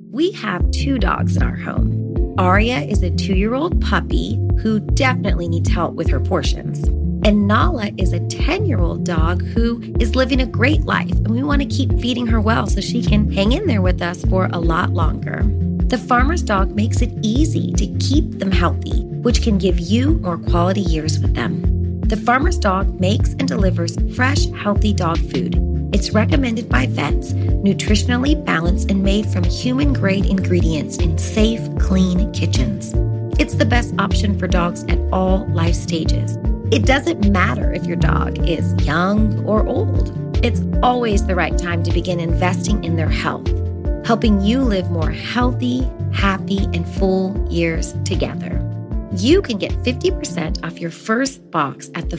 We have 2 dogs in our home. Aria is a 2-year-old puppy who definitely needs help with her portions. And Nala is a 10-year-old dog who is living a great life, and we want to keep feeding her well so she can hang in there with us for a lot longer. The Farmer's Dog makes it easy to keep them healthy, which can give you more quality years with them. The Farmer's Dog makes and delivers fresh, healthy dog food. It's recommended by vets, nutritionally balanced and made from human-grade ingredients in safe, clean kitchens. It's the best option for dogs at all life stages. It doesn't matter if your dog is young or old. It's always the right time to begin investing in their health, helping you live more healthy, happy, and full years together. You can get 50% off your first box at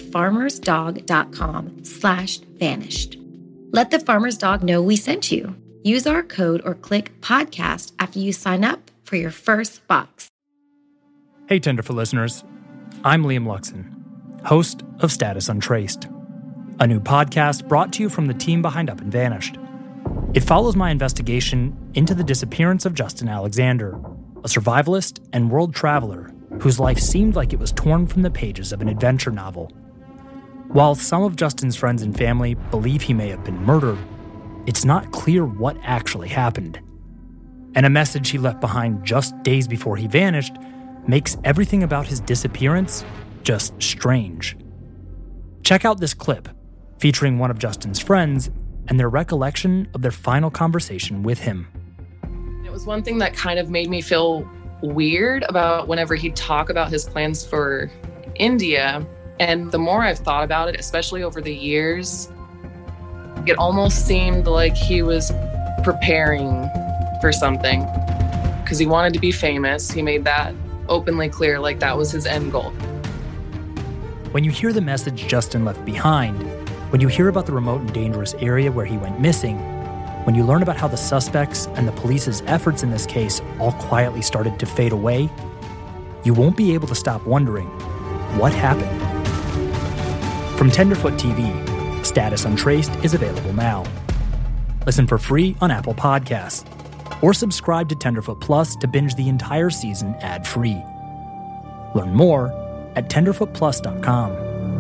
thefarmersdog.com/vanished. Let the Farmer's Dog know we sent you. Use our code or click podcast after you sign up for your first box. Hey, Tenderfoot listeners. I'm Liam Luxon, host of Status Untraced, a new podcast brought to you from the team behind Up and Vanished. It follows my investigation into the disappearance of Justin Alexander, a survivalist and world traveler whose life seemed like it was torn from the pages of an adventure novel. While some of Justin's friends and family believe he may have been murdered, it's not clear what actually happened. And a message he left behind just days before he vanished makes everything about his disappearance just strange. Check out this clip featuring one of Justin's friends and their recollection of their final conversation with him. It was one thing that kind of made me feel weird about whenever he'd talk about his plans for India. And the more I've thought about it, especially over the years, it almost seemed like he was preparing for something because he wanted to be famous. He made that openly clear, like that was his end goal. When you hear the message Justin left behind, when you hear about the remote and dangerous area where he went missing, when you learn about how the suspects and the police's efforts in this case all quietly started to fade away, you won't be able to stop wondering, what happened? From Tenderfoot TV, Status Untraced is available now. Listen for free on Apple Podcasts, or subscribe to Tenderfoot Plus to binge the entire season ad-free. Learn more at tenderfootplus.com.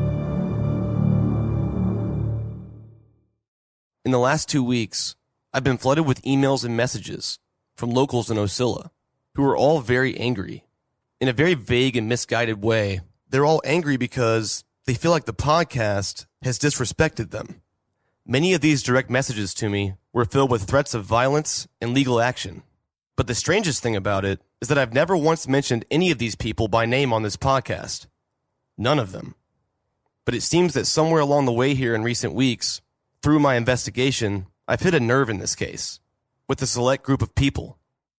In the last 2 weeks, I've been flooded with emails and messages from locals in Ocilla who are all very angry. In a very vague and misguided way, they're all angry because they feel like the podcast has disrespected them. Many of these direct messages to me were filled with threats of violence and legal action. But the strangest thing about it is that I've never once mentioned any of these people by name on this podcast. None of them. But it seems that somewhere along the way here in recent weeks, through my investigation, I've hit a nerve in this case, with a select group of people.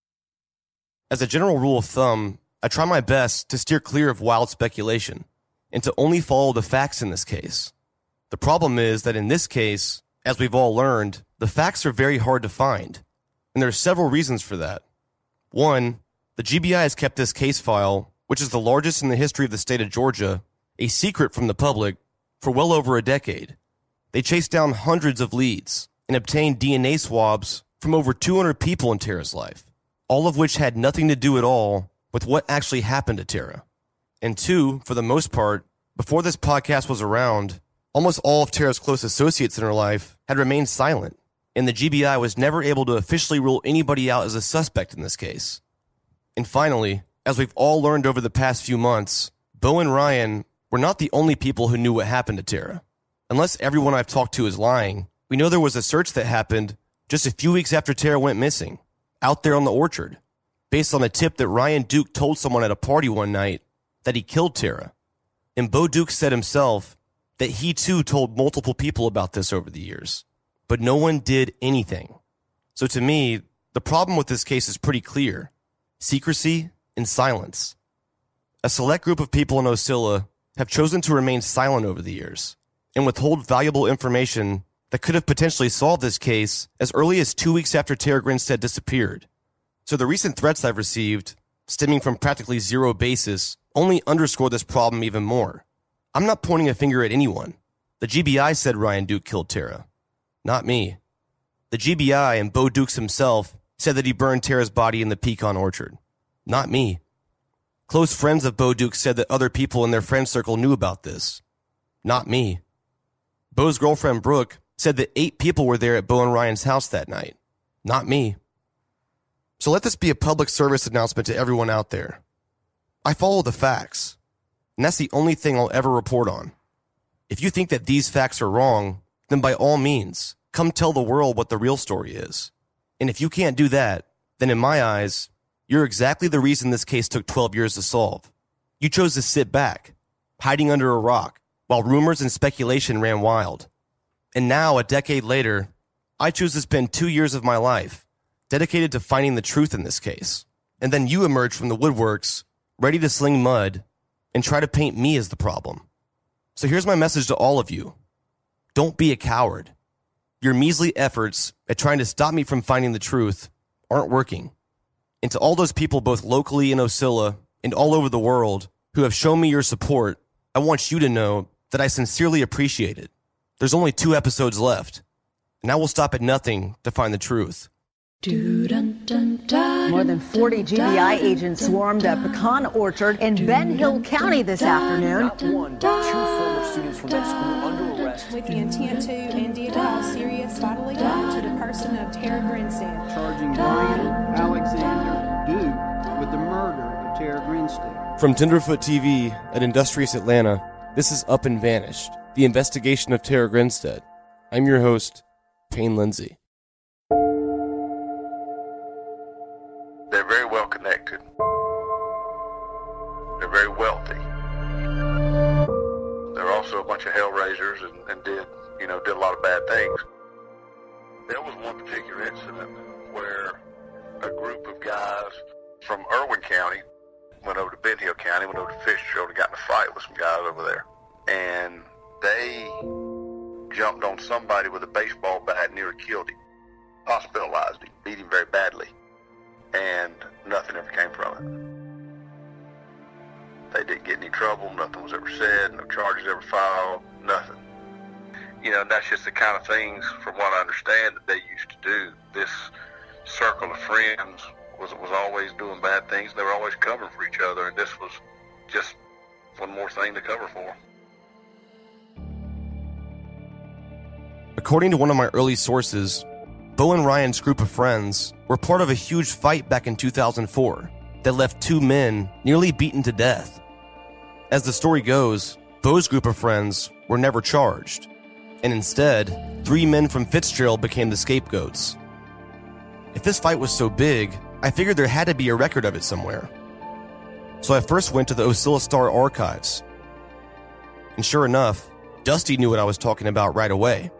As a general rule of thumb, I try my best to steer clear of wild speculation and to only follow the facts in this case. The problem is that in this case, as we've all learned, the facts are very hard to find, and there are several reasons for that. One, the GBI has kept this case file, which is the largest in the history of the state of Georgia, a secret from the public for well over a decade. They chased down hundreds of leads and obtained DNA swabs from over 200 people in Tara's life, all of which had nothing to do at all with what actually happened to Tara. And two, for the most part, before this podcast was around, almost all of Tara's close associates in her life had remained silent, and the GBI was never able to officially rule anybody out as a suspect in this case. And finally, as we've all learned over the past few months, Bo and Ryan were not the only people who knew what happened to Tara. Unless everyone I've talked to is lying, we know there was a search that happened just a few weeks after Tara went missing, out there on the orchard, based on a tip that Ryan Duke told someone at a party one night that he killed Tara. And Bo Duke said himself that he too told multiple people about this over the years, but no one did anything. So to me, the problem with this case is pretty clear: secrecy and silence. A select group of people in Ocilla have chosen to remain silent over the years and withhold valuable information that could have potentially solved this case as early as 2 weeks after Tara Grinstead disappeared. So the recent threats I've received, stemming from practically zero basis, only underscore this problem even more. I'm not pointing a finger at anyone. The GBI said Ryan Duke killed Tara, not me. The GBI and Bo Dukes himself said that he burned Tara's body in the pecan orchard. Not me. Close friends of Bo Duke said that other people in their friend circle knew about this. Not me. Bo's girlfriend, Brooke, said that 8 people were there at Bo and Ryan's house that night. Not me. So let this be a public service announcement to everyone out there. I follow the facts, and that's the only thing I'll ever report on. If you think that these facts are wrong, then by all means, come tell the world what the real story is. And if you can't do that, then in my eyes, you're exactly the reason this case took 12 years to solve. You chose to sit back, hiding under a rock, while rumors and speculation ran wild. And now, a decade later, I choose to spend 2 years of my life dedicated to finding the truth in this case. And then you emerge from the woodworks, ready to sling mud, and try to paint me as the problem. So here's my message to all of you. Don't be a coward. Your measly efforts at trying to stop me from finding the truth aren't working. And to all those people both locally in Ocilla and all over the world who have shown me your support, I want you to know that I sincerely appreciate it. There's only 2 episodes left, and I will stop at nothing to find the truth. More than 40 GBI agents swarmed a pecan orchard in Ben Hill County this afternoon. Not one, but 2 former students from that school under arrest. With the intent to indeed cause serious bodily harm to the person of Tara Grinstead. Charging Brian Alexander Duke with the murder of Tara Grinstead. From Tenderfoot TV at Industrious Atlanta, this is Up and Vanished, the investigation of Tara Grinstead. I'm your host, Payne Lindsay. They're very well connected. They're very wealthy. They're also a bunch of hellraisers and did a lot of bad things. There was one particular incident where a group of guys from Irwin County went over to Ben Hill County, went over to Fitzgerald and got in a fight with some guys over there. And they jumped on somebody with a baseball bat and nearly killed him. Hospitalized him, beat him very badly. And nothing ever came from it. They didn't get any trouble, nothing was ever said, no charges ever filed, nothing. That's just the kind of things, from what I understand, that they used to do. This circle of friends was always doing bad things. They were always covering for each other, and this was just one more thing to cover for. According to one of my early sources, Bo and Ryan's group of friends were part of a huge fight back in 2004 that left 2 men nearly beaten to death. As the story goes, Bo's group of friends were never charged, and instead, 3 men from Fitzgerald became the scapegoats. If this fight was so big, I figured there had to be a record of it somewhere. So I first went to the Ocilla Star archives. And sure enough, Dusty knew what I was talking about right away.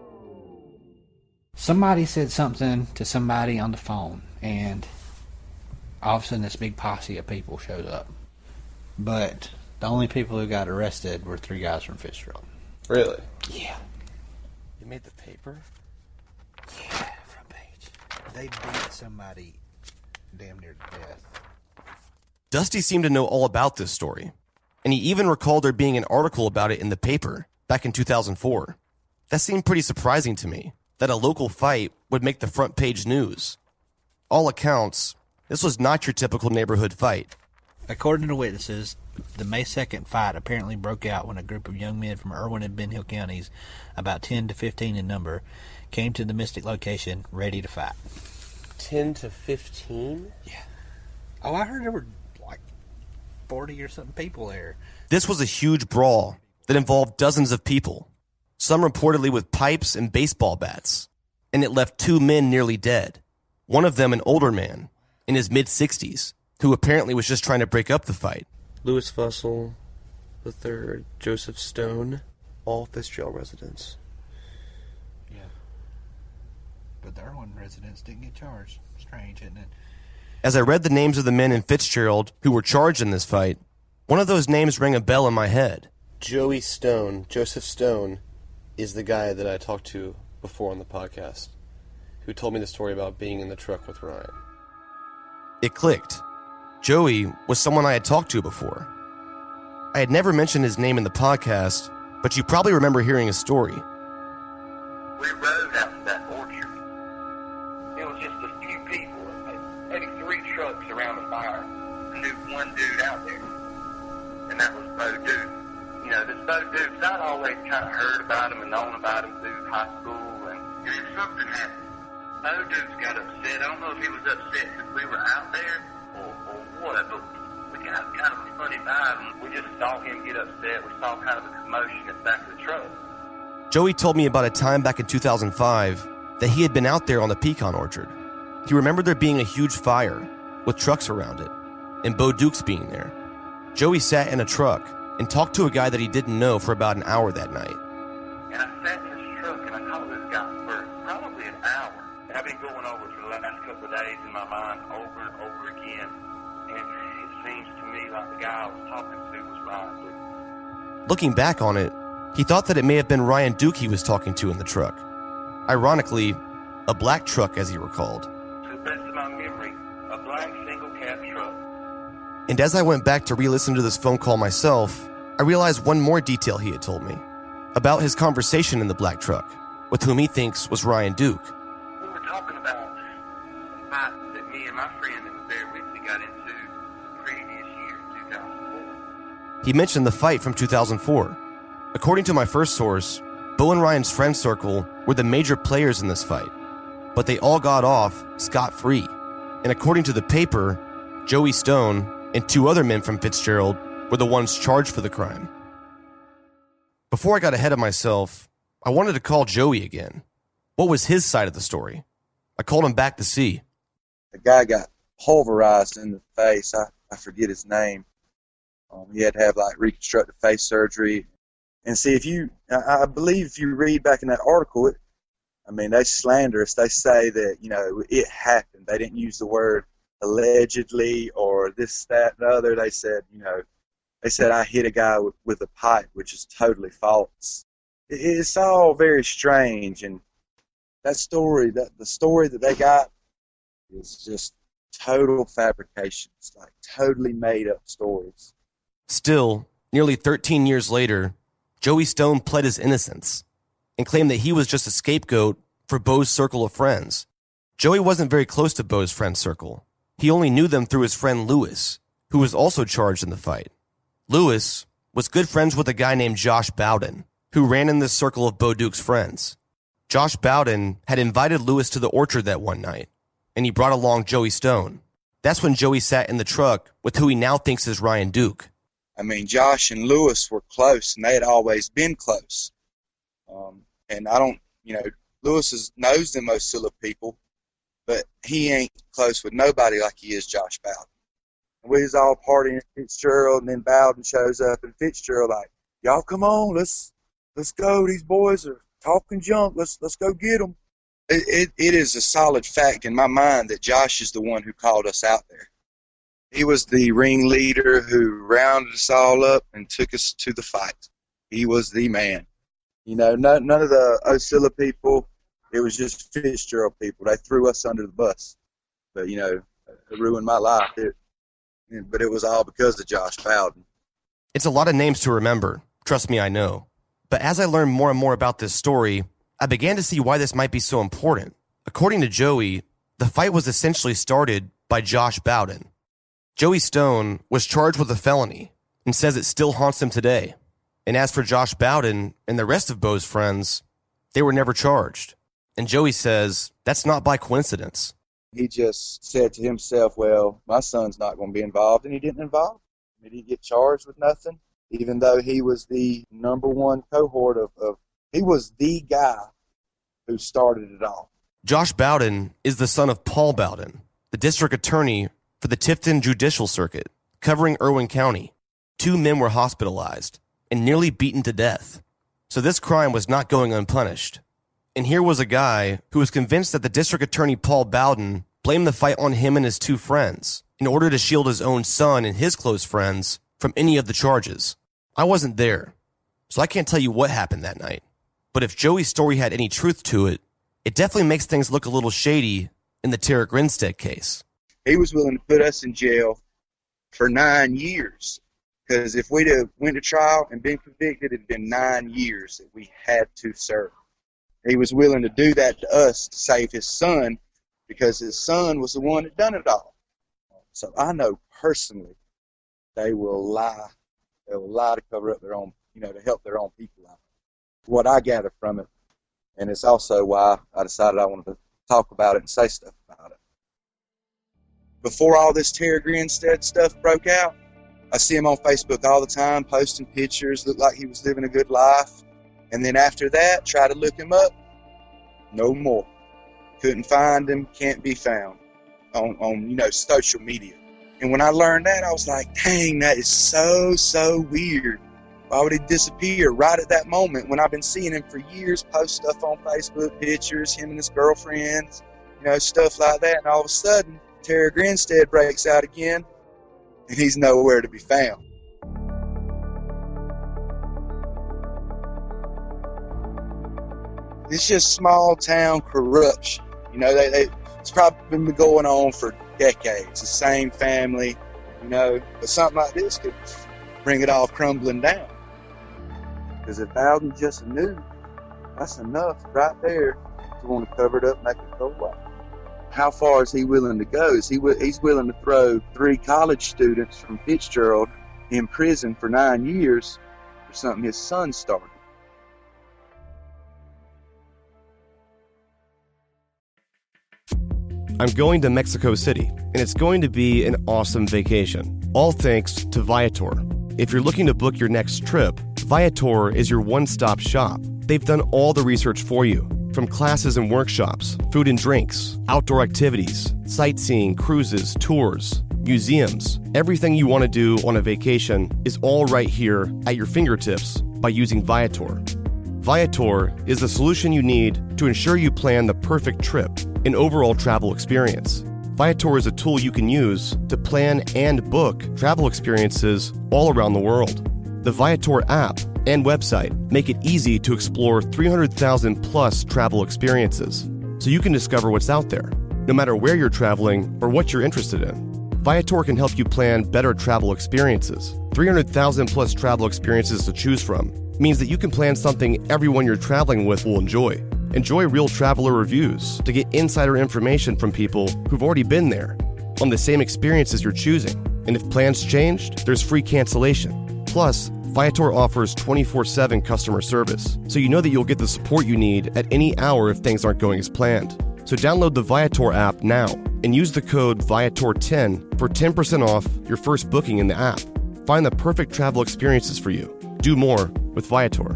Somebody said something to somebody on the phone, and all of a sudden this big posse of people shows up. But the only people who got arrested were 3 guys from Fitzgerald. Really? Yeah. You made the paper? Yeah, front page. They beat somebody damn near to death. Dusty seemed to know all about this story, and he even recalled there being an article about it in the paper back in 2004. That seemed pretty surprising to me, that a local fight would make the front page news. All accounts, this was not your typical neighborhood fight. According to witnesses, the May 2nd fight apparently broke out when a group of young men from Irwin and Ben Hill counties, about 10 to 15 in number, came to the Mystic location ready to fight. 10 to 15? Yeah. Oh, I heard there were like 40 or something people there. This was a huge brawl that involved dozens of people, some reportedly with pipes and baseball bats, and it left 2 men nearly dead. One of them an older man, in his mid-60s, who apparently was just trying to break up the fight. Louis Fussell III, Joseph Stone, all Fitzgerald residents. Yeah. But the Irwin residents didn't get charged. Strange, isn't it? As I read the names of the men in Fitzgerald who were charged in this fight, one of those names rang a bell in my head. Joey Stone, Joseph Stone, is the guy that I talked to before on the podcast, who told me the story about being in the truck with Ryan. It clicked. Joey was someone I had talked to before. I had never mentioned his name in the podcast, but you probably remember hearing his story. We rode out to that orchard. It was just a few people fire. I knew one dude out there, and that was Bo Duke. You know, this Bo Duke, I'd always kind of heard about him and known about him through high school, and then something happened. Bo Duke's got upset. I don't know if he was upset because we were out there or what, but we got kind of a funny vibe. We just saw him get upset. We saw kind of a commotion at the back of the truck. Joey told me about a time back in 2005 that he had been out there on the pecan orchard. He remembered there being a huge fire with trucks around it, and Bo Dukes being there. Joey sat in a truck and talked to a guy that he didn't know for about an hour that night. And I sat in this truck and I talked to this guy for probably an hour. And I've been going over it for the last couple of days in my mind over and over again. And it seems to me like the guy I was talking to was Ryan Duke. Looking back on it, he thought that it may have been Ryan Duke he was talking to in the truck. Ironically, a black truck as he recalled. To the best of my memory, a black single-cab truck. And as I went back to re-listen to this phone call myself, I realized one more detail he had told me about his conversation in the black truck with whom he thinks was Ryan Duke. We were talking about a fight that me and my friend that was there with me got into the previous year, 2004. He mentioned the fight from 2004. According to my first source, Bo and Ryan's friend circle were the major players in this fight, but they all got off scot-free. And according to the paper, Joey Stone and two other men from Fitzgerald were the ones charged for the crime. Before I got ahead of myself, I wanted to call Joey again. What was his side of the story? I called him back to see. The guy got pulverized in the face. I forget his name. He had to have like reconstructive face surgery. And see, I believe if you read back in that article, they slander us. They say that, it happened. They didn't use the word allegedly or this, that, and the other. They said, I hit a guy with a pipe, which is totally false. It's all very strange. And that story, the story that they got is just total fabrications, like totally made up stories. Still, nearly 13 years later, Joey Stone pled his innocence and claimed that he was just a scapegoat for Bo's circle of friends. Joey wasn't very close to Bo's friend circle. He only knew them through his friend Lewis, who was also charged in the fight. Lewis was good friends with a guy named Josh Bowden, who ran in this circle of Bo Duke's friends. Josh Bowden had invited Lewis to the orchard that one night, and he brought along Joey Stone. That's when Joey sat in the truck with who he now thinks is Ryan Duke. Josh and Lewis were close, and they had always been close. Lewis knows them Osceola people, but he ain't close with nobody like he is Josh Bowden. And we was all partying at Fitzgerald, and then Bowden shows up, and Fitzgerald like, y'all come on, let's go. These boys are talking junk. Let's go get them. It is a solid fact in my mind that Josh is the one who called us out there. He was the ringleader who rounded us all up and took us to the fight. He was the man. None of the Osceola people, it was just Fitzgerald people. They threw us under the bus. But, it ruined my life. But it was all because of Josh Bowden. It's a lot of names to remember. Trust me, I know. But as I learned more and more about this story, I began to see why this might be so important. According to Joey, the fight was essentially started by Josh Bowden. Joey Stone was charged with a felony and says it still haunts him today. And as for Josh Bowden and the rest of Bo's friends, they were never charged. And Joey says that's not by coincidence. He just said to himself, well, my son's not going to be involved, and he didn't involve. He didn't get charged with nothing, even though he was the number one cohort of he was the guy who started it all. Josh Bowden is the son of Paul Bowden, the district attorney for the Tifton Judicial Circuit, covering Irwin County. 2 men were hospitalized and nearly beaten to death. So this crime was not going unpunished. And here was a guy who was convinced that the district attorney Paul Bowden blamed the fight on him and his 2 friends in order to shield his own son and his close friends from any of the charges. I wasn't there, so I can't tell you what happened that night. But if Joey's story had any truth to it, it definitely makes things look a little shady in the Tara Grinstead case. He was willing to put us in jail for 9 years. Because if we'd have went to trial and been convicted, it'd been 9 years that we had to serve. He was willing to do that to us to save his son, because his son was the one that done it all. So I know personally they will lie. They will lie to cover up their own, to help their own people out. What I gather from it, and it's also why I decided I wanted to talk about it and say stuff about it. Before all this Terry Grinstead stuff broke out, I see him on Facebook all the time, posting pictures, looked like he was living a good life. And then after that, try to look him up, no more. Couldn't find him, can't be found on social media. And when I learned that, I was like, dang, that is so weird. Why would he disappear right at that moment when I've been seeing him for years, post stuff on Facebook, pictures, him and his girlfriends, stuff like that. And all of a sudden, Terry Grinstead breaks out again, and he's nowhere to be found. It's just small town corruption. It's probably been going on for decades. The same family, but something like this could bring it all crumbling down. Because if Bowden just knew, that's enough right there to want to cover it up and make it go away. How far is he willing to go? He's willing to throw 3 college students from Fitzgerald in prison for 9 years for something his son started. I'm going to Mexico City, and it's going to be an awesome vacation, all thanks to Viator. If you're looking to book your next trip, Viator is your one-stop shop. They've done all the research for you, from classes and workshops, food and drinks, outdoor activities, sightseeing, cruises, tours, museums. Everything you want to do on a vacation is all right here at your fingertips by using Viator. Viator is the solution you need to ensure you plan the perfect trip and overall travel experience. Viator is a tool you can use to plan and book travel experiences all around the world. The Viator app and website make it easy to explore 300,000 plus travel experiences, so you can discover what's out there, no matter where you're traveling or what you're interested in. Viator can help you plan better travel experiences. 300,000 plus travel experiences to choose from means that you can plan something everyone you're traveling with will enjoy. Enjoy real traveler reviews to get insider information from people who've already been there on the same experiences you're choosing. And if plans changed, there's free cancellation. Plus, Viator offers 24/7 customer service, so you know that you'll get the support you need at any hour if things aren't going as planned. So download the Viator app now and use the code Viator10 for 10% off your first booking in the app. Find the perfect travel experiences for you. Do more with Viator.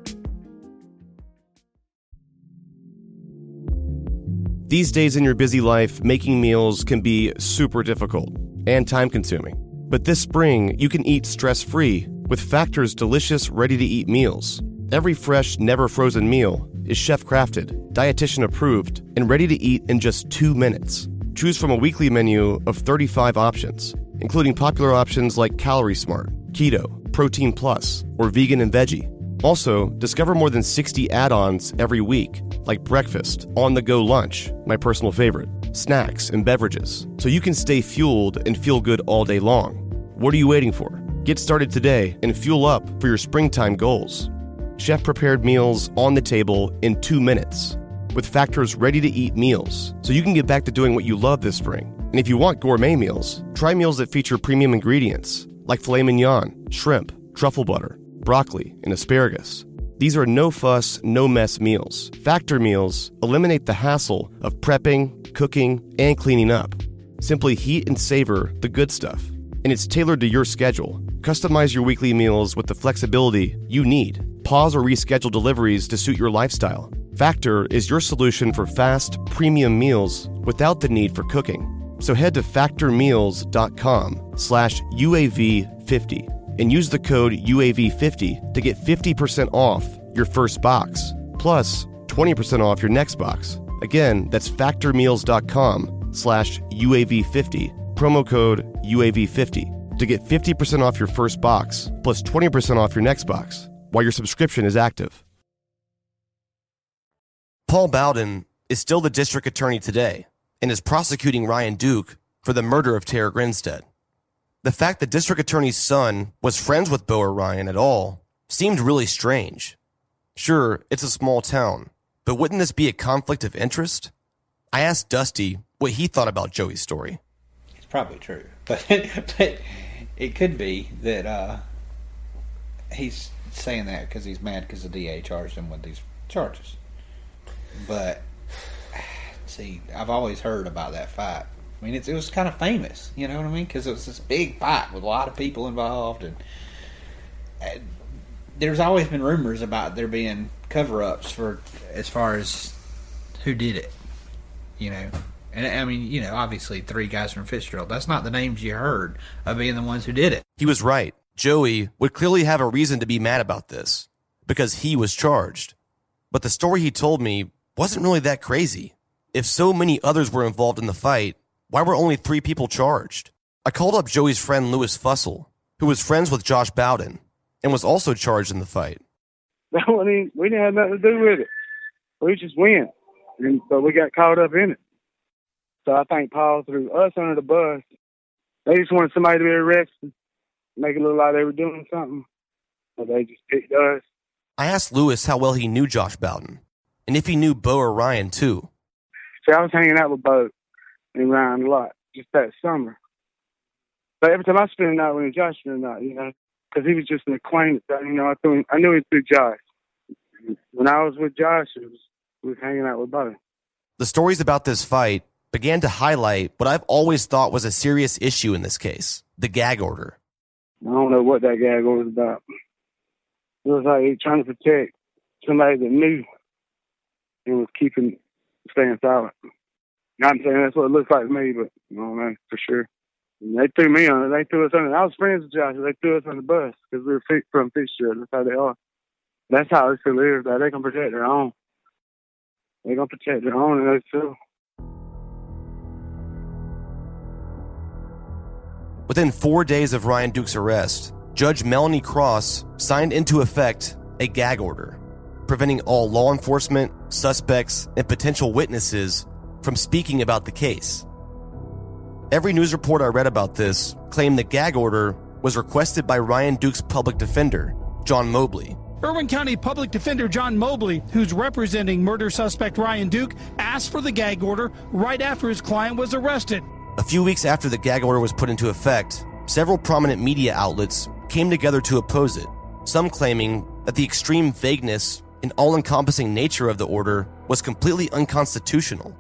These days in your busy life, making meals can be super difficult and time-consuming. But this spring, you can eat stress-free with Factor's delicious, ready-to-eat meals. Every fresh, never-frozen meal is chef-crafted, dietitian-approved, and ready to eat in just 2 minutes. Choose from a weekly menu of 35 options, including popular options like Calorie Smart, Keto, Protein Plus, or Vegan and Veggie. Also, discover more than 60 add-ons every week, like breakfast, on-the-go lunch, my personal favorite, snacks, and beverages, so you can stay fueled and feel good all day long. What are you waiting for? Get started today and fuel up for your springtime goals. Chef-prepared meals on the table in 2 minutes, with Factor's ready-to-eat meals, so you can get back to doing what you love this spring. And if you want gourmet meals, try meals that feature premium ingredients, like filet mignon, shrimp, truffle butter, broccoli, and asparagus. These are no-fuss, no-mess meals. Factor meals eliminate the hassle of prepping, cooking, and cleaning up. Simply heat and savor the good stuff. And it's tailored to your schedule. Customize your weekly meals with the flexibility you need. Pause or reschedule deliveries to suit your lifestyle. Factor is your solution for fast, premium meals without the need for cooking. So head to factormeals.com/UAV50 and use the code UAV50 to get 50% off your first box, plus 20% off your next box. Again, that's factormeals.com/UAV50, promo code UAV50 to get 50% off your first box, plus 20% off your next box while your subscription is active. Paul Bowden is still the district attorney today and is prosecuting Ryan Duke for the murder of Tara Grinstead. The fact the district attorney's son was friends with Bo or Ryan at all seemed really strange. Sure, it's a small town, but wouldn't this be a conflict of interest? I asked Dusty what he thought about Joey's story. probably true. But it could be that he's saying that because he's mad because the DA charged him with these charges. But, see, I've always heard about that fight. I mean, it was kind of famous, you know what I mean? Because it was this big fight with a lot of people involved. And there's always been rumors about there being cover-ups for as far as who did it, you know. And, I mean, you know, obviously 3 guys from Fitzgerald. That's not the names you heard of being the ones who did it. He was right. Joey would clearly have a reason to be mad about this because he was charged. But the story he told me wasn't really that crazy. If so many others were involved in the fight, why were only 3 people charged? I called up Joey's friend Lewis Fussell, who was friends with Josh Bowden and was also charged in the fight. We didn't have nothing to do with it. We just went, but we got caught up in it. So I think Paul threw us under the bus. They just wanted somebody to be arrested, make it look like they were doing something, but they just picked us. I asked Lewis how well he knew Josh Bowden, and if he knew Bo or Ryan too. See, I was hanging out with Bo and Ryan a lot, just that summer. But every time I spent a night with him, Josh spent a night, you know, because he was just an acquaintance. You know, I knew him through Josh. When I was with Josh, we was hanging out with Bo. The stories about this fight began to highlight what I've always thought was a serious issue in this case, the gag order. I don't know what that gag order was about. It was like he was trying to protect somebody that knew and was staying silent. Not saying that's what it looks like to me, but I don't know for sure. And they threw me on it. They threw us under. I was friends with Josh. They threw us on the bus because we were from Fitzgerald. That's how they are. That's how they feel is. They're going to protect their own. They're going to protect their own, and they feel. Within 4 days of Ryan Duke's arrest, Judge Melanie Cross signed into effect a gag order, preventing all law enforcement, suspects, and potential witnesses from speaking about the case. Every news report I read about this claimed the gag order was requested by Ryan Duke's public defender, John Mobley. Irwin County Public Defender John Mobley, who's representing murder suspect Ryan Duke, asked for the gag order right after his client was arrested. A few weeks after the gag order was put into effect, several prominent media outlets came together to oppose it, some claiming that the extreme vagueness and all-encompassing nature of the order was completely unconstitutional.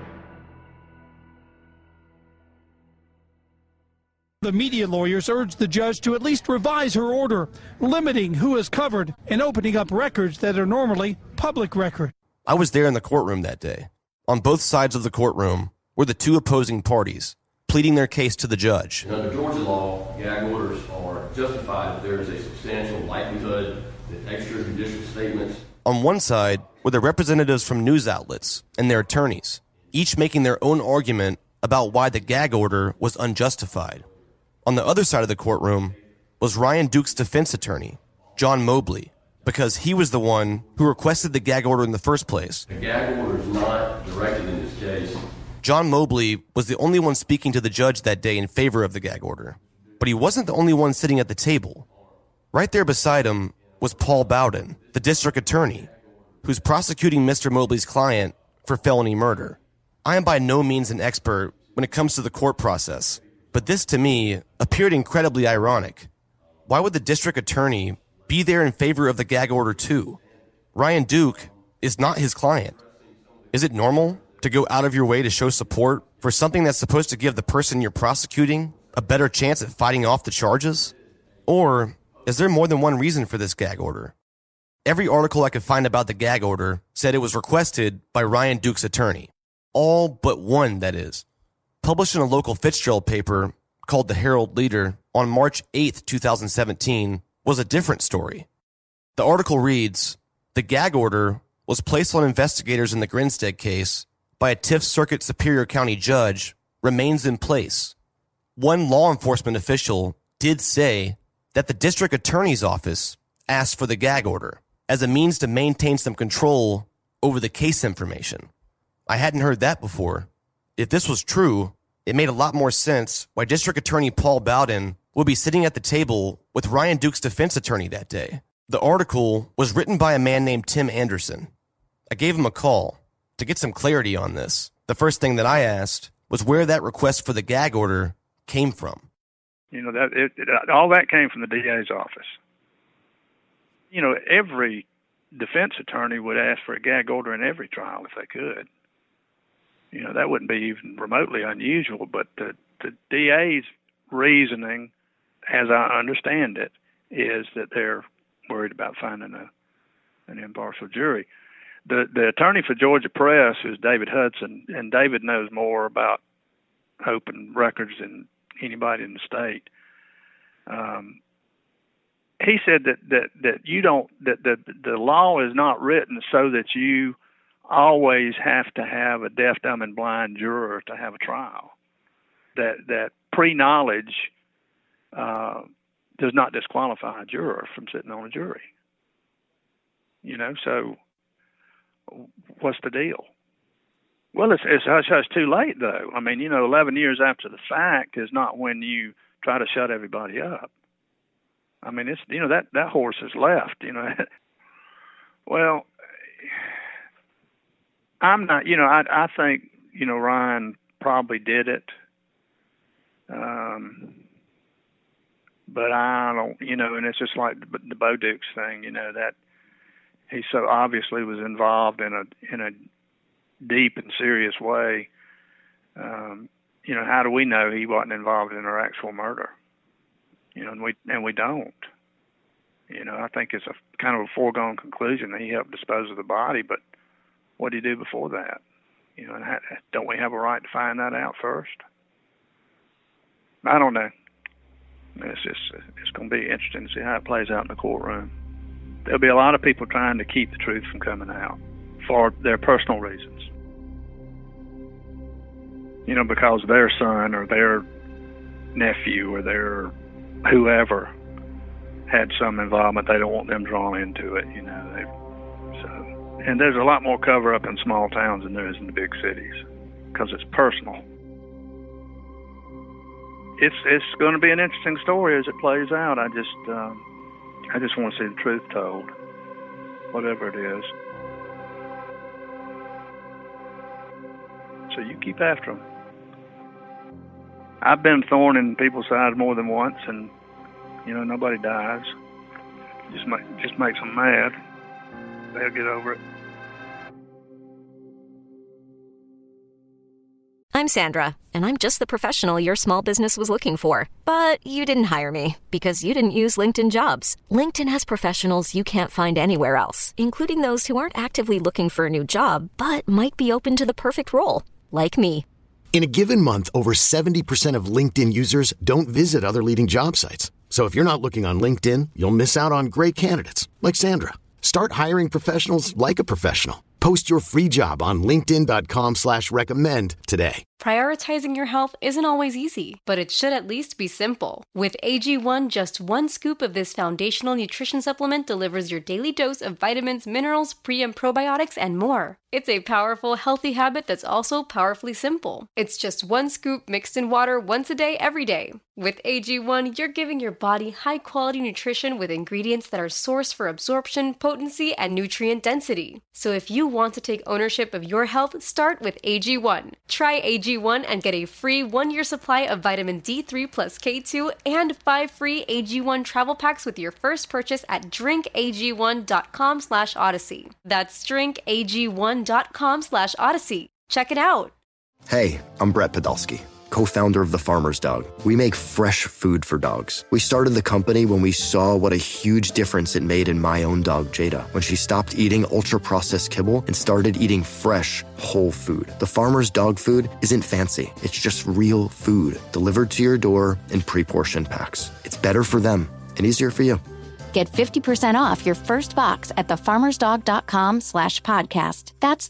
The media lawyers urged the judge to at least revise her order, limiting who is covered and opening up records that are normally public record. I was there in the courtroom that day. On both sides of the courtroom were the 2 opposing parties, pleading their case to the judge. And under Georgia law, gag orders are justified if there is a substantial likelihood that extrajudicial statements. On one side were the representatives from news outlets and their attorneys, each making their own argument about why the gag order was unjustified. On the other side of the courtroom was Ryan Duke's defense attorney, John Mobley, because he was the one who requested the gag order in the first place. The gag order is not directed in this case. John Mobley was the only one speaking to the judge that day in favor of the gag order, but he wasn't the only one sitting at the table. Right there beside him was Paul Bowden, the district attorney, who's prosecuting Mr. Mobley's client for felony murder. I am by no means an expert when it comes to the court process, but this to me appeared incredibly ironic. Why would the district attorney be there in favor of the gag order too? Ryan Duke is not his client. Is it normal to go out of your way to show support for something that's supposed to give the person you're prosecuting a better chance at fighting off the charges? Or is there more than one reason for this gag order? Every article I could find about the gag order said it was requested by Ryan Duke's attorney. All but one, that is. Published in a local Fitzgerald paper called the Herald Leader on March 8, 2017, was a different story. The article reads, "The gag order was placed on investigators in the Grinstead case by a Tift Circuit Superior County judge remains in place. One law enforcement official did say that the district attorney's office asked for the gag order as a means to maintain some control over the case information. I hadn't heard that before. If this was true, it made a lot more sense why District Attorney Paul Bowden would be sitting at the table with Ryan Duke's defense attorney that day. The article was written by a man named Tim Anderson. I gave him a call to get some clarity on this. The first thing that I asked was where that request for the gag order came from. You know, all that came from the DA's office. You know, every defense attorney would ask for a gag order in every trial if they could. You know, that wouldn't be even remotely unusual, but the DA's reasoning, as I understand it, is that they're worried about finding an impartial jury. The attorney for Georgia Press is David Hudson, and David knows more about open records than anybody in the state. He said that you don't, that the law is not written so that you always have to have a deaf, dumb, and blind juror to have a trial. That pre-knowledge does not disqualify a juror from sitting on a jury. You know, so what's the deal? Well, it's hush-hush too late, though. I mean, you know, 11 years after the fact is not when you try to shut everybody up. I mean, it's, you know, that horse has left, you know. Well, I'm not, you know, I think, you know, Ryan probably did it. But I don't, you know, and it's just like the Bo Dukes thing, you know, that he so obviously was involved in a deep and serious way. You know, how do we know he wasn't involved in her actual murder? You know, and we don't. You know, I think it's a kind of a foregone conclusion that he helped dispose of the body, but what did he do before that? You know, and don't we have a right to find that out first? I don't know. It's going to be interesting to see how it plays out in the courtroom. There'll be a lot of people trying to keep the truth from coming out for their personal reasons. You know, because their son or their nephew or their whoever had some involvement, they don't want them drawn into it, you know. And there's a lot more cover-up in small towns than there is in the big cities because it's personal. It's going to be an interesting story as it plays out. I just want to see the truth told, whatever it is. So you keep after them. I've been thorn in people's side more than once, and you know, nobody dies. Just makes them mad. They'll get over it. I'm Sandra, and I'm just the professional your small business was looking for. But you didn't hire me because you didn't use LinkedIn Jobs. LinkedIn has professionals you can't find anywhere else, including those who aren't actively looking for a new job, but might be open to the perfect role, like me. In a given month, over 70% of LinkedIn users don't visit other leading job sites. So if you're not looking on LinkedIn, you'll miss out on great candidates like Sandra. Start hiring professionals like a professional. Post your free job on linkedin.com/recommend today. Prioritizing your health isn't always easy, but it should at least be simple. With AG1, just one scoop of this foundational nutrition supplement delivers your daily dose of vitamins, minerals, pre- and probiotics, and more. It's a powerful, healthy habit that's also powerfully simple. It's just one scoop mixed in water once a day, every day. With AG1, you're giving your body high-quality nutrition with ingredients that are sourced for absorption, potency, and nutrient density. So if you want to take ownership of your health, start with AG1. Try AG1 and get a free 1-year supply of vitamin D3 plus K2 and 5 free AG1 travel packs with your first purchase at drinkag1.com/odyssey. That's drinkag1.com/odyssey. Check it out. Hey, I'm Brett Podolsky, co-founder of The Farmer's Dog. We make fresh food for dogs. We started the company when we saw what a huge difference it made in my own dog, Jada, when she stopped eating ultra-processed kibble and started eating fresh, whole food. The Farmer's Dog food isn't fancy. It's just real food delivered to your door in pre-portioned packs. It's better for them and easier for you. Get 50% off your first box at thefarmersdog.com/podcast. That's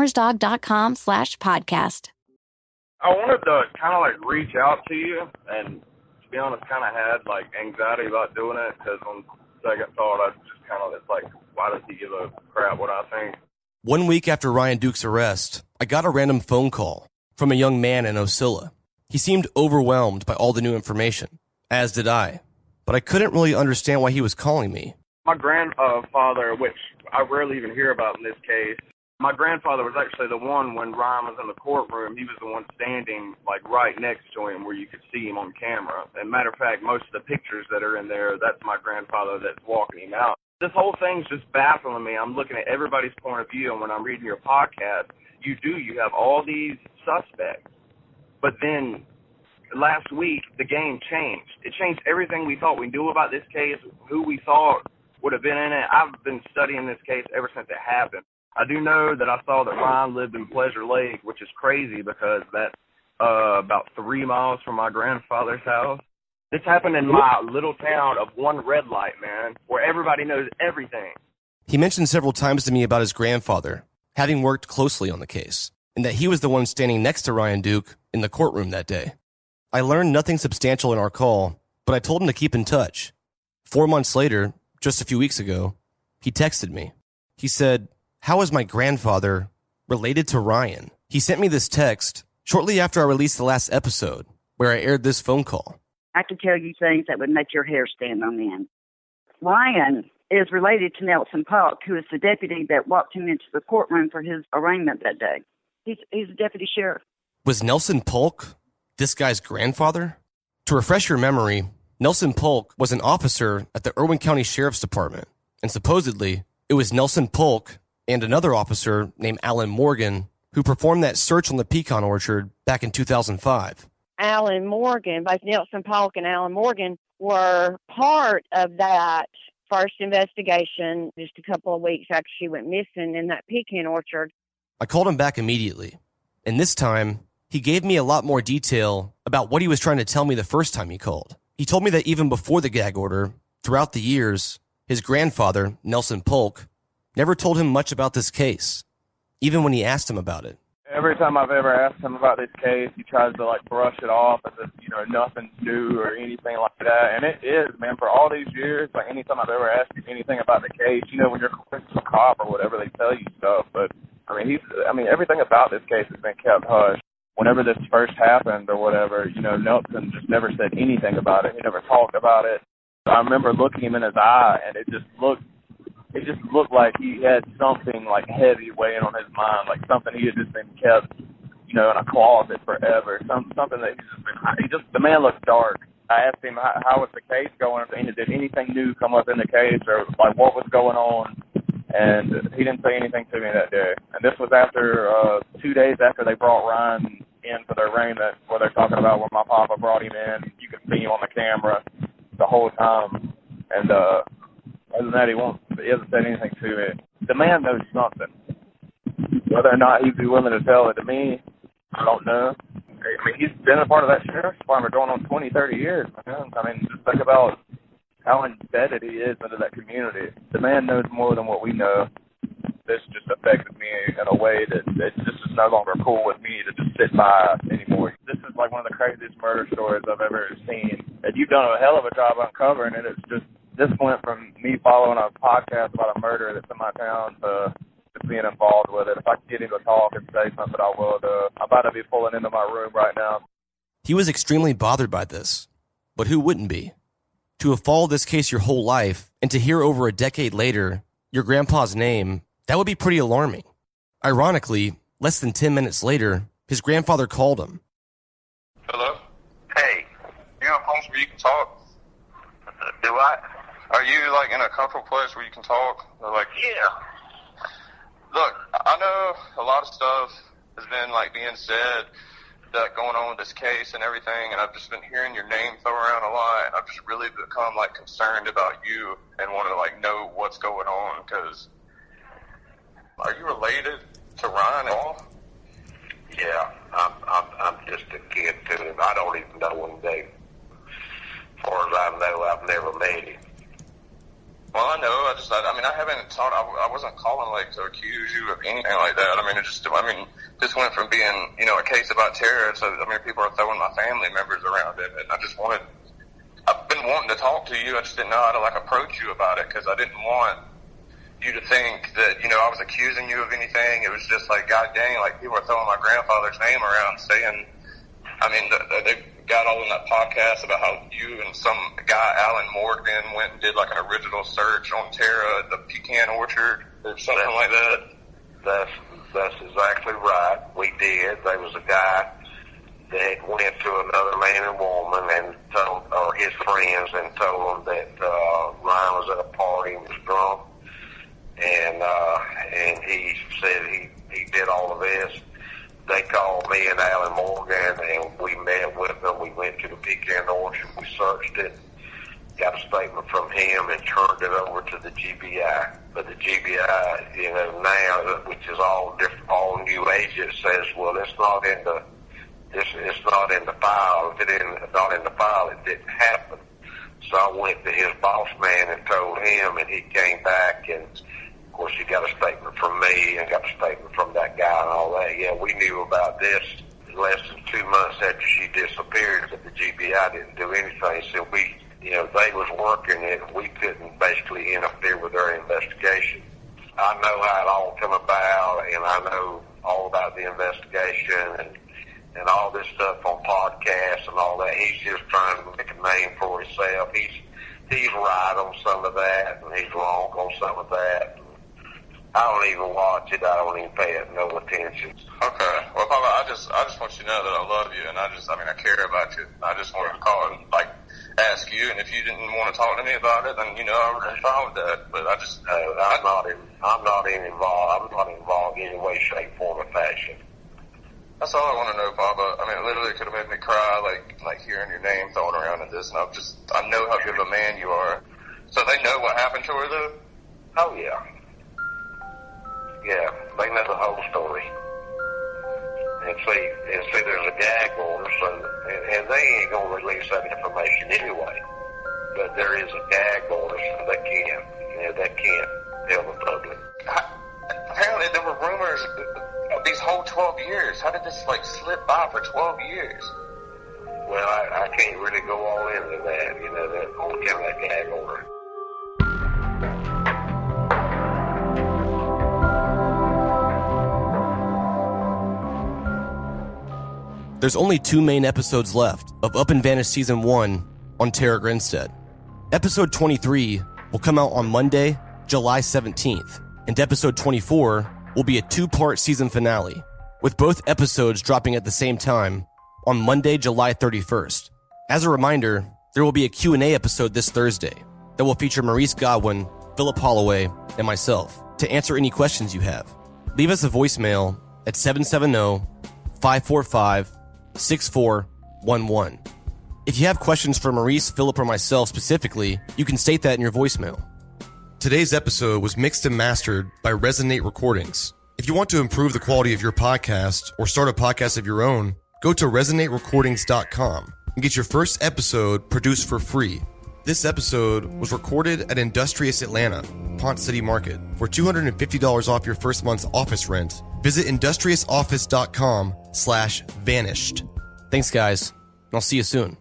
thefarmersdog.com/podcast. I wanted to kind of like reach out to you, and to be honest, kind of had like anxiety about doing it because on second thought, I just kind of, it's like, why does he give a crap what I think? 1 week after Ryan Duke's arrest, I got a random phone call from a young man in Ocilla. He seemed overwhelmed by all the new information, as did I, but I couldn't really understand why he was calling me. My grandfather, which I rarely even hear about in this case, My grandfather was actually the one when Ryan was in the courtroom. He was the one standing, like, right next to him where you could see him on camera. And matter of fact, most of the pictures that are in there, that's my grandfather that's walking him out. This whole thing's just baffling me. I'm looking at everybody's point of view, and when I'm reading your podcast, you have all these suspects. But then last week, the game changed. It changed everything we thought we knew about this case, who we thought would have been in it. I've been studying this case ever since it happened. I do know that I saw that Ryan lived in Pleasure Lake, which is crazy because that's about 3 miles from my grandfather's house. This happened in my little town of one red light, man, where everybody knows everything. He mentioned several times to me about his grandfather, having worked closely on the case, and that he was the one standing next to Ryan Duke in the courtroom that day. I learned nothing substantial in our call, but I told him to keep in touch. 4 months later, just a few weeks ago, he texted me. He said, "How is my grandfather related to Ryan?" He sent me this text shortly after I released the last episode, where I aired this phone call. I could tell you things that would make your hair stand on end. Ryan is related to Nelson Polk, who is the deputy that walked him into the courtroom for his arraignment that day. He's a deputy sheriff. Was Nelson Polk this guy's grandfather? To refresh your memory, Nelson Polk was an officer at the Irwin County Sheriff's Department, and supposedly it was Nelson Polk and another officer named Alan Morgan who performed that search on the pecan orchard back in 2005. Alan Morgan, both Nelson Polk and Alan Morgan were part of that first investigation just a couple of weeks after she went missing in that pecan orchard. I called him back immediately, and this time he gave me a lot more detail about what he was trying to tell me the first time he called. He told me that even before the gag order, throughout the years, his grandfather, Nelson Polk, never told him much about this case, even when he asked him about it. Every time I've ever asked him about this case, he tries to, like, brush it off as if, nothing's new or anything like that. And it is, man, for all these years, like, anytime I've ever asked you anything about the case, when you're a cop or whatever, they tell you stuff. But, everything about this case has been kept hush. Whenever this first happened or whatever, Nelson just never said anything about it. He never talked about it. I remember looking him in his eye, and it just looked like he had something like heavy weighing on his mind, like something he had just been kept, in a closet forever. Something that the man looked dark. I asked him how was the case going, did anything new come up in the case, or like what was going on, and he didn't say anything to me that day. And this was after 2 days after they brought Ryan in for their arraignment, where they're talking about when my papa brought him in. You could see him on the camera the whole time, and other than that, he hasn't said anything to me. The man knows something. Whether or not he'd be willing to tell it to me, I don't know. He's been a part of that sheriff's department going on 20, 30 years, man. Just think about how embedded he is into that community. The man knows more than what we know. This just affected me in a way that this is no longer cool with me to just sit by anymore. This is like one of the craziest murder stories I've ever seen. And you've done a hell of a job uncovering it. It's just, this went from me following a podcast about a murder that's in my town to being involved with it. If I could get him to talk and say something, I would. I'm about to be pulling into my room right now. He was extremely bothered by this, but who wouldn't be? To have followed this case your whole life and to hear over a decade later your grandpa's name, that would be pretty alarming. Ironically, less than 10 minutes later, his grandfather called him. Hello? Hey, you in a place where you can talk? Do I? Are you, in a comfortable place where you can talk? Yeah. Look, I know a lot of stuff has been, being said that going on with this case and everything, and I've just been hearing your name thrown around a lot, and I've just really become, concerned about you and want to, know what's going on, because are you related to Ryan at all? Yeah, I'm just a kid to him. I don't even know him, Dave. As far as I know, I've never met him. Well, I know. I haven't thought. I wasn't calling to accuse you of anything like that. This went from being a case about terror. So people are throwing my family members around it, and I've been wanting to talk to you. I just didn't know how to approach you about it, because I didn't want you to think that I was accusing you of anything. It was just God dang, people are throwing my grandfather's name around, saying, they got all in that podcast about how you and some guy, Alan Morgan, went and did an original search on Terra at the pecan orchard or something like that. That's exactly right. We did. There was a guy that went to another man and woman and told, or his friends, and told them that Ryan was at a party and was drunk, and he said he did all of this. They called me and Alan Morgan, and we met with them. We went to the Pecan Orchard. We searched it, got a statement from him, and turned it over to the GBI. But the GBI, you know, now, which is all different, all new agent, says, well, it's not in the file. If it is not in the file, it didn't happen. So I went to his boss man and told him, and he came back, and of course he got a statement from me and got a statement from that guy and all that. Yeah, we knew about this less than 2 months after she disappeared, but the GBI didn't do anything. So we, you know, they was working it, and we couldn't basically interfere with their investigation. I know how it all come about, and I know all about the investigation and all this stuff on podcasts and all that. He's just trying to make a name for himself. He's right on some of that, and he's wrong on some of that. I don't even watch it. I don't even pay it no attention. Okay. Well, Papa, I just want you to know that I love you, and I care about you. I just wanted to call and, like, ask you, and if you didn't want to talk to me about it, then, you know, I'm fine with that. But I just... I'm not involved. I'm not involved in any way, shape, form, or fashion. That's all I want to know, Papa. I mean, it literally could have made me cry, like hearing your name thrown around in this, and I know how good of a man you are. So they know what happened to her, though? Oh, yeah. Yeah, they know the whole story. And see, there's a gag order, so, and they ain't gonna release that information anyway. But there is a gag order, so they can't tell the public. Apparently, there were rumors these whole 12 years. How did this, slip by for 12 years? Well, I can't really go all into that, you know, that on account of that gag order. There's only 2 main episodes left of Up and Vanished Season 1 on Tara Grinstead. Episode 23 will come out on Monday, July 17th, and episode 24 will be a 2-part season finale, with both episodes dropping at the same time on Monday, July 31st. As a reminder, there will be a Q&A episode this Thursday that will feature Maurice Godwin, Philip Holloway, and myself to answer any questions you have. Leave us a voicemail at 770-545-6411. If you have questions for Maurice, Philip, or myself specifically, you can state that in your voicemail. Today's episode was mixed and mastered by Resonate Recordings. If you want to improve the quality of your podcast or start a podcast of your own, go to resonaterecordings.com and get your first episode produced for free. This episode was recorded at Industrious Atlanta, Ponce City Market. For $250 off your first month's office rent, visit industriousoffice.com/vanished. Thanks, guys, and I'll see you soon.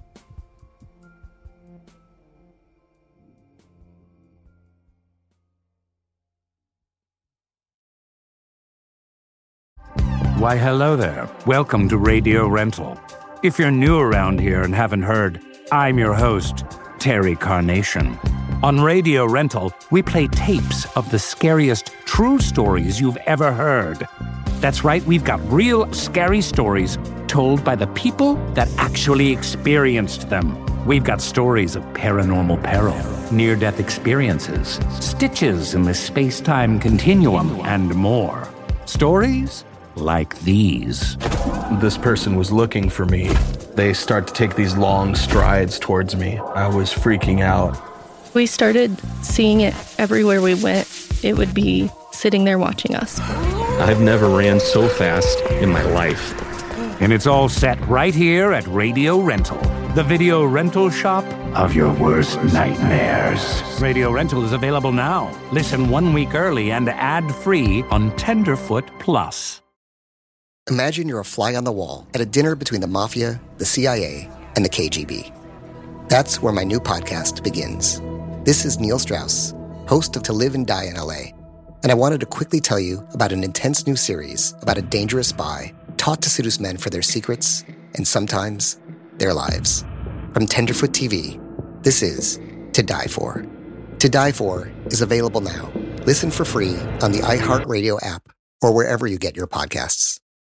Why, hello there. Welcome to Radio Rental. If you're new around here and haven't heard, I'm your host, Terry Carnation. On Radio Rental, we play tapes of the scariest true stories you've ever heard. That's right, we've got real scary stories told by the people that actually experienced them. We've got stories of paranormal peril, near-death experiences, stitches in the space-time continuum, and more. Stories like these. This person was looking for me. They start to take these long strides towards me. I was freaking out. We started seeing it everywhere we went. It would be sitting there watching us. I've never ran so fast in my life. And it's all set right here at Radio Rental, the video rental shop of your worst nightmares. Radio Rental is available now. Listen 1 week early and ad-free on Tenderfoot Plus. Imagine you're a fly on the wall at a dinner between the Mafia, the CIA, and the KGB. That's where my new podcast begins. This is Neil Strauss, host of To Live and Die in LA, and I wanted to quickly tell you about an intense new series about a dangerous spy taught to seduce men for their secrets and sometimes their lives. From Tenderfoot TV, this is To Die For. To Die For is available now. Listen for free on the iHeartRadio app or wherever you get your podcasts.